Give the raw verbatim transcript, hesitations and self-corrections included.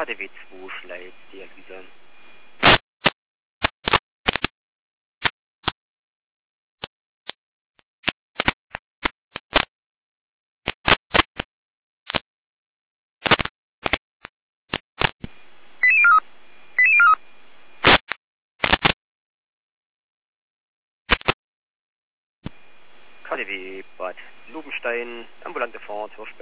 K D W zwei Schleitdialyse. K D W Bad Lobenstein, ambulante Fahrt,